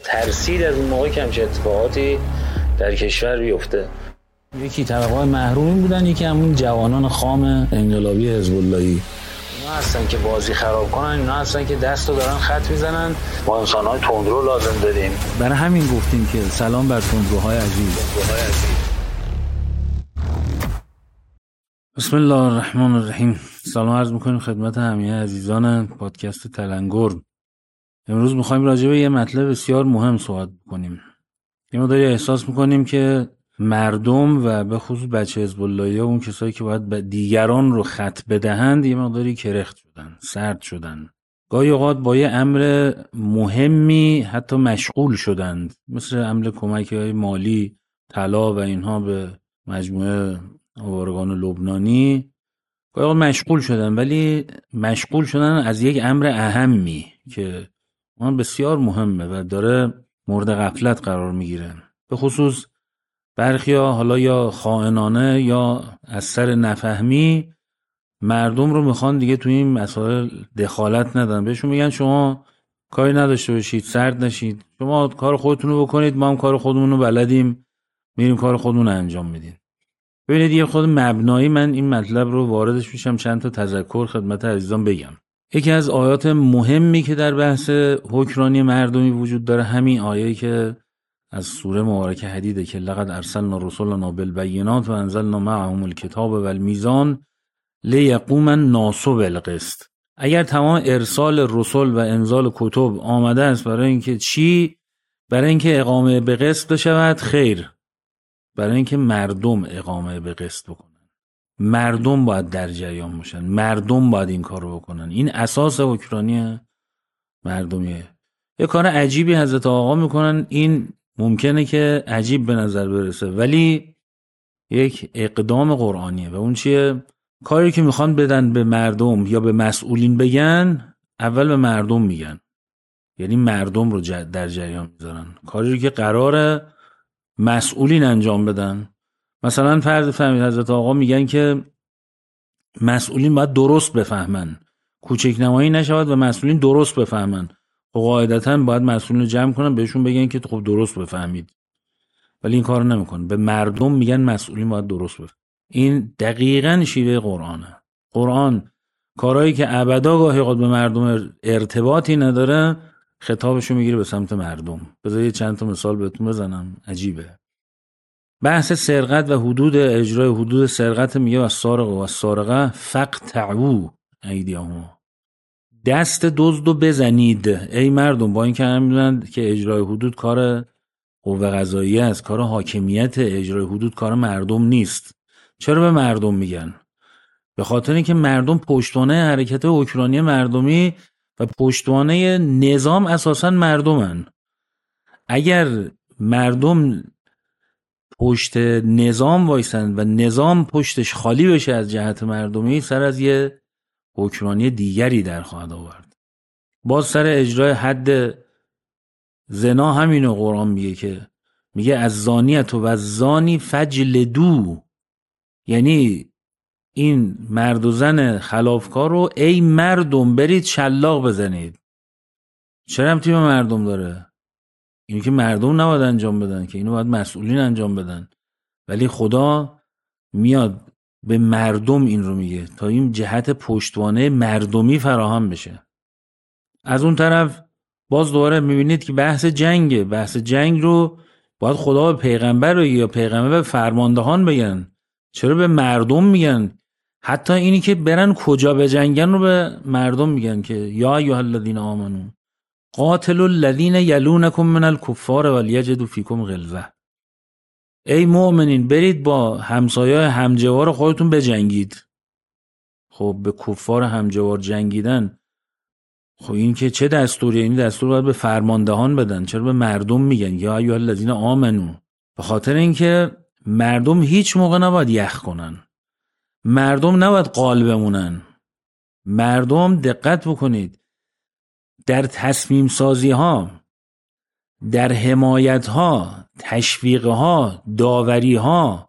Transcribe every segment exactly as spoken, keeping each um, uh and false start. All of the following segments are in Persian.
ترسید از اون موقع که همچه اتفاقاتی در کشور بیفته. یکی طبقات محرومی بودن، یکی همون جوانان خام انقلابی حزب اللهی. اینا هستن که بازی خراب کنن، اینا هستن که دستو دارن خط میزنن. ما انسان‌های تندرو لازم داریم. برای همین گفتیم که سلام بر تندروهای عزیز. بسم الله الرحمن الرحیم. سلام عرض میکنیم خدمت همه عزیزان پادکست تلنگر. امروز میخوایم راجع به یه مطلب بسیار مهم صحبت بکنیم. یه مقداری احساس میکنیم که مردم و به خصوص بچه حزب اللهی و اون کسایی که باید دیگران رو خط بدهند یه مقداری کرخت شدن، سرد شدن. گاهی اوقات با یه امر مهمی حتی مشغول شدند، مثل امر کمک‌های مالی، طلا و اینها به مجموعه آوارگان لبنانی. گاهی اوقات مشغول شدن، ولی مشغول شدن از یک امر اهمی که اون بسیار مهمه و داره مورد غفلت قرار میگیره. به خصوص برخیا حالا یا خائنانه یا از سر نفهمی مردم رو میخوان دیگه توی این مسائل دخالت ندن. بهشون میگن شما کاری نداشته باشید، سرد نشید، شما کار خودتون رو بکنید، ما هم کار خودمون رو بلدیم، میریم کار خودمون رو انجام میدیم. ببینید یه خود مبنایی من این مطلب رو واردش میشم چند تا تذکر خدمت عزیزان بگم. یکی از آیات مهمی که در بحث حکمرانی مردمی وجود داره همین آیه‌ای که از سوره مبارکه حدیده که لقد ارسلنا رسولنا بالبینات و انزلنا معهم الکتاب والمیزان لیقوم الناس بالقسط. اگر تمام ارسال رسول و انزال کتب آمده است برای اینکه چی؟ برای اینکه اقامه به قسط بشود؟ خیر، برای اینکه مردم اقامه به قسط بکنن. مردم باید در جریان باشن، مردم باید این کار رو بکنن. این اساس حکمرانی مردمیه. یه کار عجیبی حضرت آقا میکنن، این ممکنه که عجیب به نظر برسه ولی یک اقدام قرآنیه. و اون چیه؟ کاری که میخوان بدن به مردم یا به مسئولین بگن، اول به مردم میگن، یعنی مردم رو در جریان میذارن. کاری که قراره مسئولین انجام بدن، مثلا فرض فهمید حضرت آقا میگن که مسئولین باید درست بفهمن، کوچک نمایی نشود و مسئولین درست بفهمن. قاعدتاً باید مسئولین رو جمع کنن، بهشون بگن که خب درست بفهمید، ولی این کارو نمیکنن. به مردم میگن مسئولین باید درست بفهمن. این دقیقاً شیوه قرآنه. قرآن کارهایی که ابدا گاهی اوقات به مردم ارتباطی نداره خطابشو میگیره به سمت مردم. بذارید چند تا مثال بهتون بزنم، عجیبه. بحث سرقت و حدود اجرای حدود سرقت میگه و سارق و سارقه فقطعوا ایدیهم، دست دزدو بزنید ای مردم. با اینکه هم میدونن که اجرای حدود کار قوه قضاییه است، کار حاکمیت، اجرای حدود کار مردم نیست. چرا به مردم میگن؟ به خاطر اینکه مردم پشتوانه حرکت حکمرانی مردمی و پشتوانه نظام اساساً مردمن. اگر مردم پشت نظام وایسن و نظام پشتش خالی بشه از جهت مردمی، سر از یه حکمرانی دیگری در خواهد آورد. باز سر اجرای حد زنا همینو قرآن میگه که میگه از زانیت و از زانی فجلدو، یعنی این مرد و زن خلافکار رو ای مردم برید شلاق بزنید. چرا هم تیم مردم داره؟ اینو که مردم نباید انجام بدن، که اینو باید مسئولین انجام بدن، ولی خدا میاد به مردم این رو میگه تا این جهت پشتوانه مردمی فراهم بشه. از اون طرف باز دوباره میبینید که بحث جنگه. بحث جنگ رو باید خدا به پیغمبر رو یا پیغمبر به فرماندهان بگن، چرا به مردم میگن؟ حتی اینی که برن کجا به جنگن رو به مردم میگن که یا ایها الذین آمنو قاتلوا الذین یلونکم من الکفار ولیجدوا فیکم غلظه. ای مؤمنین برید با همسایه‌های همجوار خودتون بجنگید. خب به کفار همجوار جنگیدن، خب این که چه دستوریه؟ این دستور باید به فرماندهان بدن، چرا به مردم میگن یا ایها الذین آمنو؟ به خاطر اینکه مردم هیچ موقع نباید یخ کنن، مردم نباید قال بمونن. مردم دقت بکنید در تصمیم سازی ها، در حمایت ها، تشویق ها، داوری ها،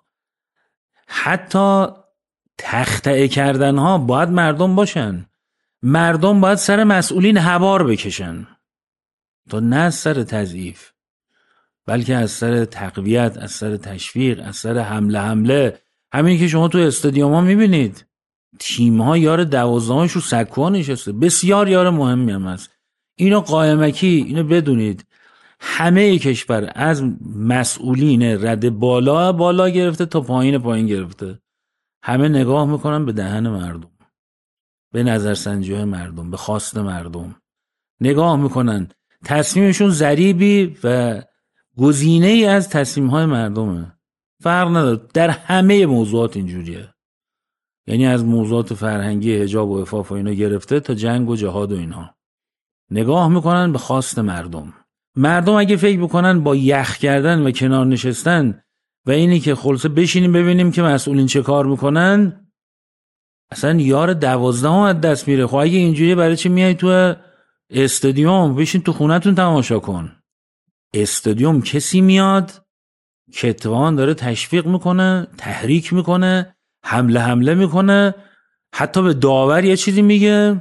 حتی تخطئه کردن ها باید مردم باشن. مردم باید سر مسئولین هوار بکشن. تا نه از سر تضعیف بلکه از سر تقویت، از سر تشویق، از سر حمله حمله. همین که شما تو استادیوم ها میبینید تیم ها یار دوازدهمش رو سکوها نشسته، بسیار یار مهمی هم هست. اینو قائمکی، اینو بدونید همه کشور از مسئولین رده بالا بالا گرفته تا پایین پایین گرفته، همه نگاه میکنن به دهن مردم، به نظرسنجی های مردم، به خواست مردم نگاه میکنن. تصمیمشون ضریبی و گزینه ای از تصمیم های مردمه، فرق نداره. در همه موضوعات اینجوریه، یعنی از موضوعات فرهنگی حجاب و عفاف و اینا گرفته تا جنگ و جهاد و اینها، نگاه میکنن به خواست مردم. مردم اگه فکر بکنن با یخ کردن و کنار نشستن و اینی که خلاصه بشینیم ببینیم که مسئولین چه کار میکنن، اصلا یار دوازدهم از دست میره. خب اگه اینجوری برای چی میای تو استادیوم؟ بشین تو خونتون تماشا کن. استادیوم کسی میاد که اتفاقا داره تشویق میکنه، تحریک میکنه، حمله حمله میکنه، حتی به داور یه چیزی میگه،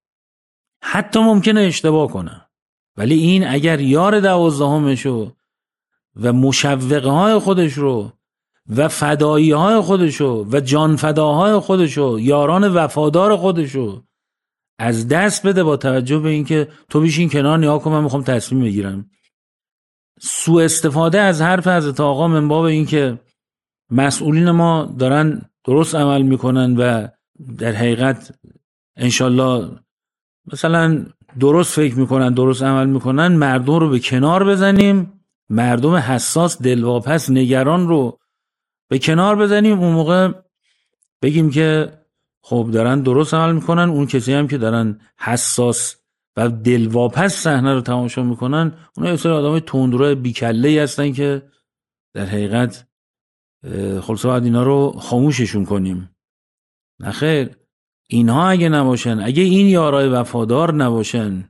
حتی ممکنه اشتباه کنه. ولی این اگر یار دوازدهمشو و مشوقه های خودش رو و فدایی های خودشو و جان فداهای خودشو، یاران وفادار خودشو از دست بده با توجه به اینکه تو بشین کنار نیا کن من میخوام تصمیم بگیرم، سوء استفاده از حرف حضرت آقا من باب اینکه مسئولین ما دارن درست عمل میکنن و در حقیقت انشالله مثلا درست فکر میکنن، درست عمل میکنن، مردم رو به کنار بزنیم، مردم حساس دلواپس نگران رو به کنار بزنیم، اون موقع بگیم که خب دارن درست عمل میکنن. اون کسی هم که دارن حساس و دلواپس صحنه رو تماشا میکنن، اونها یه سری آدمای تندرو بیکله‌ای هستن که در حقیقت خلاصه باید اینا رو خاموششون کنیم. نخیر، اینها اگه نباشن، اگه این یارای وفادار نباشن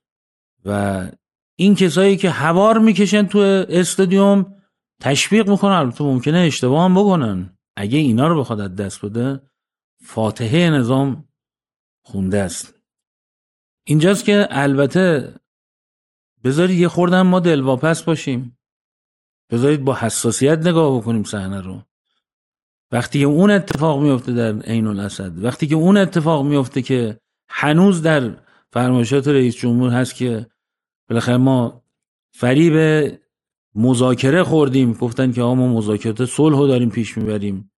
و این کسایی که هوار میکشن تو استادیوم تشویق میکنن، البته ممکنه اشتباه هم بکنن، اگه اینا رو بخواد از دست بده فاتحه نظام خونده است. اینجاست که البته بذارید یه خوردن ما دلواپس باشیم، بذارید با حساسیت نگاه بکنیم صحنه رو. وقتی که اون اتفاق میفته در عین الاسد، وقتی که اون اتفاق میفته که هنوز در فرمایشات رئیس جمهور هست که بالاخره ما فریب مذاکره خوردیم، گفتن که آقا ما مذاکرات صلح رو داریم پیش میبریم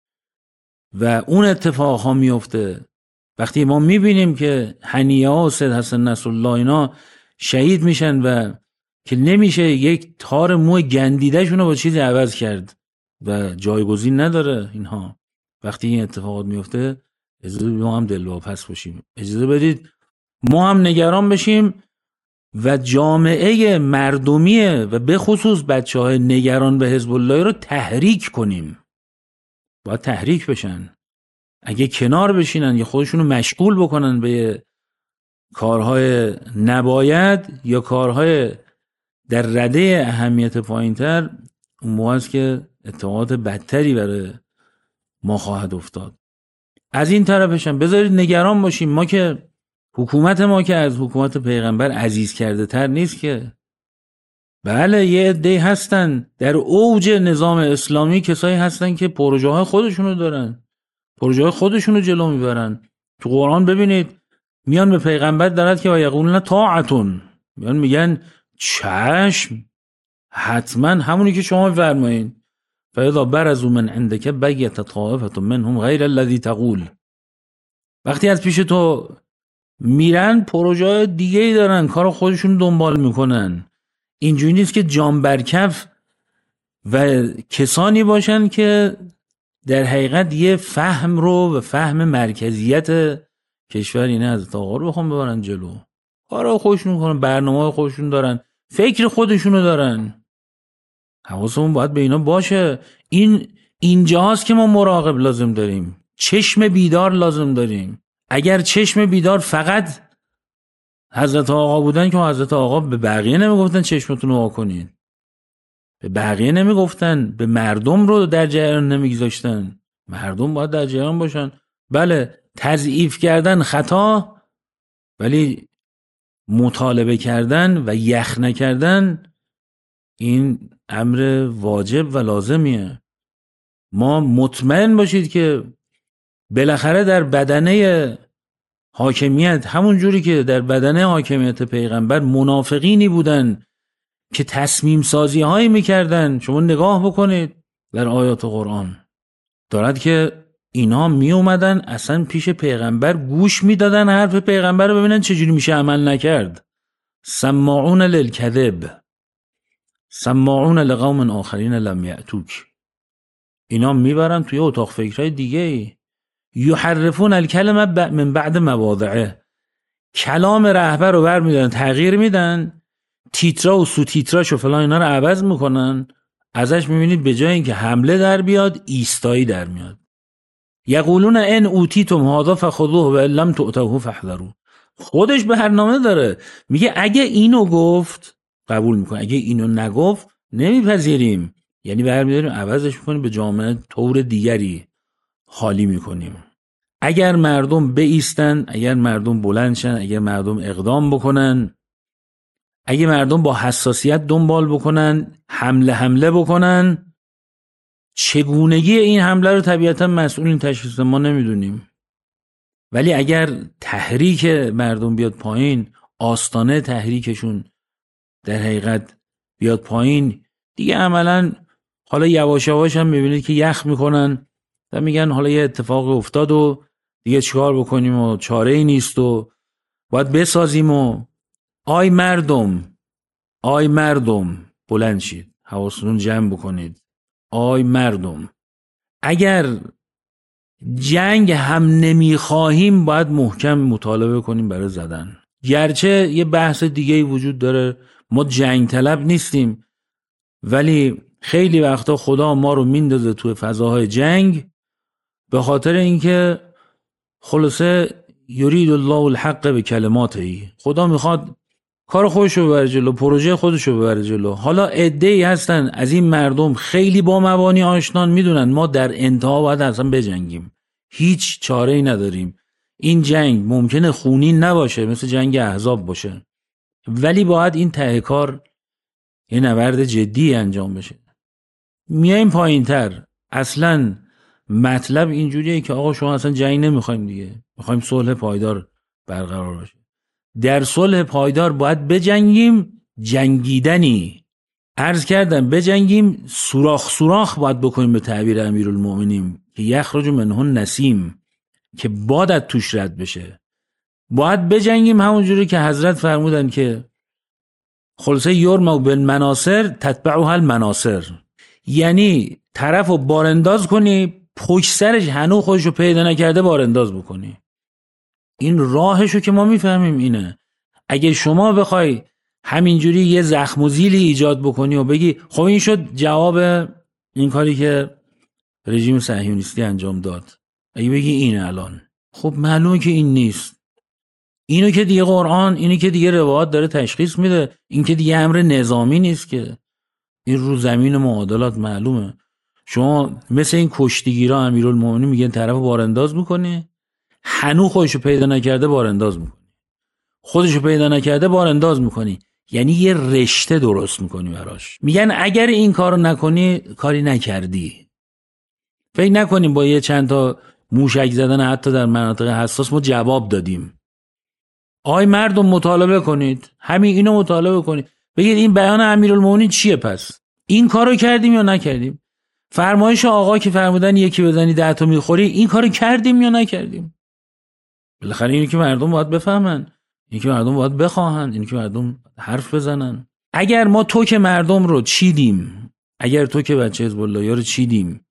و اون اتفاق ها میفته، وقتی ما میبینیم که حنیه ها و سید حسن نصرالله اینا شهید میشن و که نمیشه یک تار مو گندیده شونو با چیزی عوض کرد و جایگزین نداره اینها، وقتی این اتفاقات میفته اجازه بدید ما هم دلواپس باشیم، اجازه بدید ما هم نگران بشیم و جامعه مردمیه و به خصوص بچه های نگران به حزب الله رو تحریک کنیم. باید تحریک بشن. اگه کنار بشینن یا خودشونو مشغول بکنن به کارهای نباید یا کارهای در رده اهمیت پایینتر، اون موقع است که اتفاقات بدتری برای ما خواهد افتاد. از این طرفش هم بذارید نگران باشیم. ما که حکومت ما که از حکومت پیغمبر عزیز کرده تر نیست که. بله یه عده‌ای هستن در اوج نظام اسلامی، کسایی هستن که پروژه های خودشونو دارن، پروژه های خودشونو جلو میبرن. تو قرآن ببینید میان به پیغمبر درد که و یقولون طاعتون، میان میگن چشم، حتما همونی که شما فرمایین. فاذا برزوا من عندك بيت طائفه منهم غیر الذي تقول. وقتی از پیش تو میرن پروژه دیگه‌ای دارن، کار خودشون دنبال میکنن. اینجوری نیست که جان برکف و کسانی باشن که در حقیقت یه فهم رو و فهم مرکزیت کشور اینه از آقا رو بخوام ببرن جلو. کارا خودشون میکنن، برنامه خودشون دارن، فکر خودشونو دارن. حواسمون باید به اینا باشه. این اینجاست که ما مراقب لازم داریم، چشم بیدار لازم داریم. اگر چشم بیدار فقط حضرت آقا بودن که حضرت آقا به بقیه نمیگفتن چشمتون رو وا کنین، به بقیه نمیگفتن، به مردم رو در جریان نمیگذاشتن. مردم باید در جریان باشن. بله تضعیف کردن خطا، ولی مطالبه کردن و یخ نکردن این امر واجب و لازمیه. ما مطمئن باشید که بالاخره در بدنه حاکمیت، همون جوری که در بدنه حاکمیت پیغمبر منافقینی بودن که تصمیم سازی هایی میکردن. شما نگاه بکنید در آیات قرآن دارد که اینا می اومدن اصلا پیش پیغمبر گوش میدادن حرف پیغمبر رو ببینن چجوری میشه عمل نکرد. سماعون للکذب سماعون لقوم آخرین لم یأتوک. اینا میبرن توی اتاق فکرهای دیگه، یحرفون الکلمه من بعد مواضعه، کلام رهبر رو بر میدارن تغییر میدن، تیترا و سو تیتراش و فلان اینا رو عوض میکنن. ازش میبینید به جای اینکه حمله در بیاد ایستایی در میاد. یقولون ان اوتیتم هذا فخذوه و ان لم تؤتوه فاحذروا. خودش برنامه داره، میگه اگه اینو گفت قبول میکنه، اگه اینو نگفت نمیپذیریم. یعنی برمیداریم عوضش میکنیم، به جامعه طور دیگری حالی میکنیم. اگر مردم بایستن، اگر مردم بلند شن، اگر مردم اقدام بکنن، اگه مردم با حساسیت دنبال بکنن، حمله حمله بکنن، چگونگی این حمله رو طبیعتا مسئولین تشخیص ما نمیدونیم. ولی اگر تحریک مردم بیاد پایین، آستانه تحریکشون در حقیقت بیاد پایین، دیگه عملا حالا یواش یواش هم میبینید که یخ میکنن و میگن حالا یه اتفاق افتاد و دیگه چیکار بکنیم و چاره ای نیست و باید بسازیم. و آی مردم، آی مردم بلند شید، حواستون جمع بکنید. آی مردم، اگر جنگ هم نمیخواهیم باید محکم مطالبه کنیم برای زدن. گرچه یه بحث دیگه وجود داره، ما جنگ طلب نیستیم، ولی خیلی وقتا خدا ما رو میندازه توی فضاهای جنگ به خاطر اینکه خلاصه یرید الله الحق به کلماته، خدا میخواد کار خودش رو ببره جلو، پروژه خودش رو ببره جلو. حالا عده‌ای هستن از این مردم خیلی با مبانی آشنان، میدونن ما در انتها باید اصلا بجنگیم، هیچ چاره‌ای نداریم. این جنگ ممکنه خونین نباشه، مثل جنگ احزاب باشه، ولی باید این ته کار یه نبرد جدی انجام بشه. میایم پایین‌تر، اصلا مطلب اینجوریه که آقا شما اصلا جنگ نمیخوایم دیگه، میخوایم صلح پایدار برقرار باشه. در صلح پایدار باید بجنگیم، جنگیدنی عرض کردم، بجنگیم سوراخ سوراخ باید بکنیم به تعبیر امیرالمومنین که یخرج منه نسیم، که باد توش رد بشه. باید بجنگیم همونجوری که حضرت فرمودن که خلاصه یرمو بالمناصر تتبعها المناصر، یعنی طرفو بارانداز کنی، پشت سرش هنو خودشو پیدا نکرده بارانداز بکنی. این راهشو که ما میفهمیم اینه. اگه شما بخوای همینجوری یه زخم و زیلی ایجاد بکنی و بگی خب این شد جواب این کاری که رژیم صهیونیستی انجام داد، اگه بگی اینه الان، خب معلومه که این نیست. اینو که دیگه قرآن، اینو که دیگه روایات داره تشخیص میده، این که دیگه امر نظامی نیست که، این رو زمین معادلات معلومه. شما مثل این کشتیگیرا امیرالمومنین میگن طرف بارانداز میکنه، هنو خودشو پیدا نکرده بارانداز میکنی، خودشو پیدا نکرده بارانداز میکنی، یعنی یه رشته درست میکنی براش. میگن اگر این کارو نکنی کاری نکردی. فکر نکنیم با یه چند تا موشک زدن حتی در مناطق حساس ما جواب دادیم. آی مردم مطالبه کنید، همین اینو مطالبه کنید، بگید این بیان امیرالمومنین چیه، پس این کارو کردیم یا نکردیم؟ فرمایش آقا که فرمودن یکی بزنی ده تا میخوری، این کارو کردیم یا نکردیم؟ بالاخره اینی که مردم باید بفهمن، اینی که مردم باید بخواهن، اینی که مردم حرف بزنن. اگر ما توک مردم رو چیدیم، اگر توک بچه حزب الله رو چیدیم،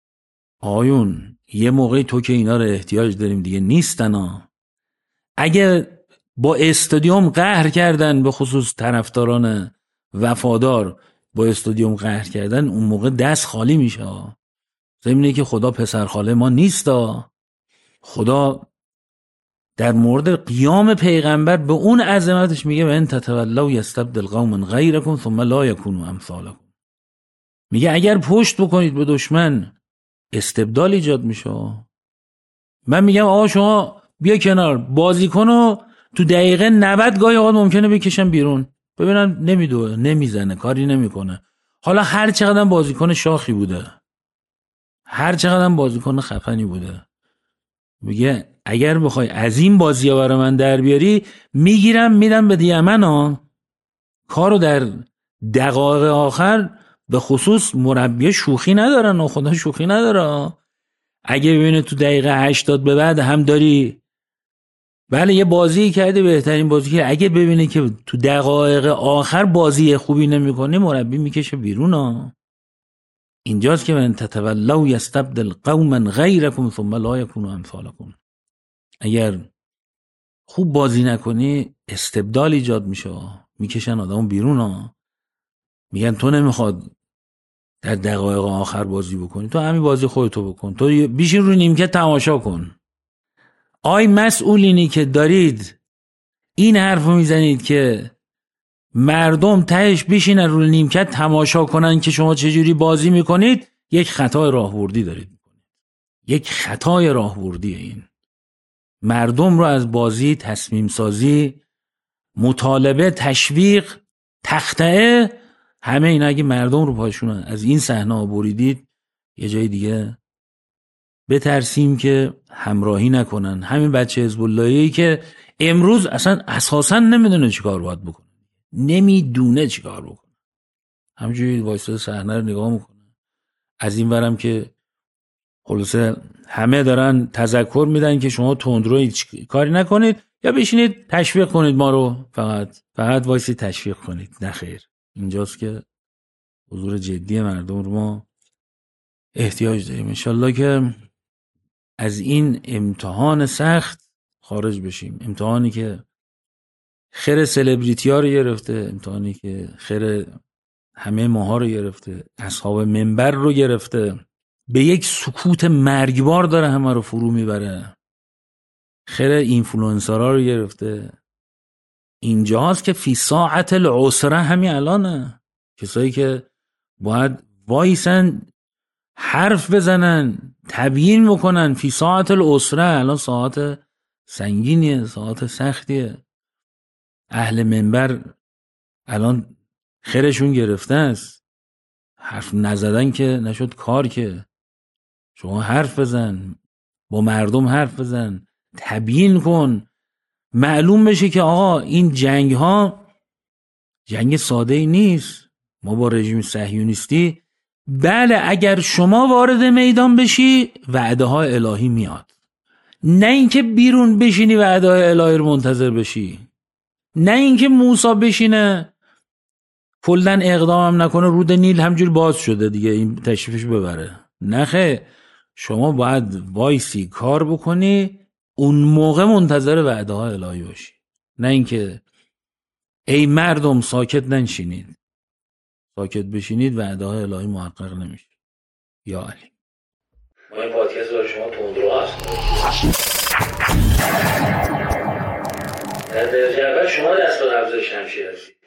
آیون یه موقعی توک اینا رو احتیاج داریم دیگه، نیستن ها. اگر با استادیوم قهر کردن، به خصوص طرفداران وفادار با استادیوم قهر کردن، اون موقع دست خالی میشه. زمینه که خدا پسر خاله ما نیستا. خدا در مورد قیام پیغمبر به اون عظمتش میگه و ان تتولوا یستبدل قوما غیرکم ثم لا یکونوا امثالکم. میگه اگر پشت بکنید به دشمن استبدال ایجاد میشه. من میگم آقا شما بیا کنار، بازیکنو تو دقیقه نود گاهی اوقات ممکنه بکشن بیرون، ببینن نمیدوه، نمیزنه، کاری نمیکنه. حالا هر چقدر بازیکن شاخی بوده، هر چقدر بازیکن خفنی بوده، میگه اگر بخوای از این بازی‌ها برای من در بیاری میگیرم میدم به یمن ها. کارو در دقایق آخر به خصوص مربی شوخی ندارن و خدا شوخی نداره. اگه ببینه تو دقیقه هشتاد به بعد هم داری بله یه بازی کرده بهترین بازی کرده، اگه ببینه که تو دقایق آخر بازی خوبی نمی‌کنه مربی میکشه بیرون ها. اینجاست که من تتولوا یستبدل قوما غیرکم ثم لا یکونوا امثالکم. اگر خوب بازی نکنی استبدال ایجاد میشه، میکشن آدمو بیرون ها. میگن تو نمیخواد در دقایق آخر بازی بکنی، تو همین بازی خودتو بکن، تو بیشین رو نیمکت تماشا کن. آی مسئولینی که دارید این حرفو میزنید که مردم تهش بشینن رو نیمکت تماشا کنن که شما چجوری بازی میکنید، یک خطای راهبردی دارید میکنید. یک خطای راهبردی. این مردم رو از بازی، تصمیم سازی، مطالبه، تشویق، تخطئه، همه اینا اگه مردم رو پاشون از این صحنه بریدید یه جای دیگه بترسیم که همراهی نکنن. همین بچه حزب اللهی که امروز اصلا اساسا نمیدونه چیکار باید بکنه، نمیدونه چیکار بکنه، همینجوری وایساده صحنه رو نگاه میکنه. از این ورم که خلاصه همه دارن تذکر میدن که شما تندرو هیچ کاری نکنید یا بشینید تشویق کنید ما رو، فقط فقط وایسی تشویق کنید. نه خیر، اینجاست که حضور جدی مردم رو ما احتیاج داریم. انشالله که از این امتحان سخت خارج بشیم، امتحانی که خیر سلبریتی ها رو گرفته، امتحانی که خیر همه ماها رو گرفته، اصحاب منبر رو گرفته، به یک سکوت مرگبار داره همه رو فرو میبره. خیر اینفلوئنسرها رو گرفته. اینجاست که فی ساعت العسره همین الانه، کسایی که باید وایسن حرف بزنن، تبیین بکنن. فی ساعت العسره، الان ساعت سنگینیه، ساعت سختیه. اهل منبر الان خیرشون گرفته است، حرف نزدن که نشد کار. که شما حرف بزن، با مردم حرف بزن، تبیین کن، معلوم بشه که آقا این جنگ ها جنگ ساده ای نیست. ما با رژیم صهیونیستی بله اگر شما وارد میدان بشی وعده های الهی میاد، نه اینکه بیرون بشینی وعده های الهی رو منتظر بشی، نه اینکه موسی بشینه کلن اقدام نکنه رود نیل همجور باز شده دیگه این تشریفش ببره. نه خیر، شما باید وایسی کار بکنی، اون موقع منتظر وعده های الهی باشی، نه اینکه ای مردم ساکت ننشینید، ساکت بشینید وعده های الهی محقق نمیشه. یا علی. ما این پادکست برای شما تندرو هست. در درجه اول شما دست به افزایش شمشیر هستید.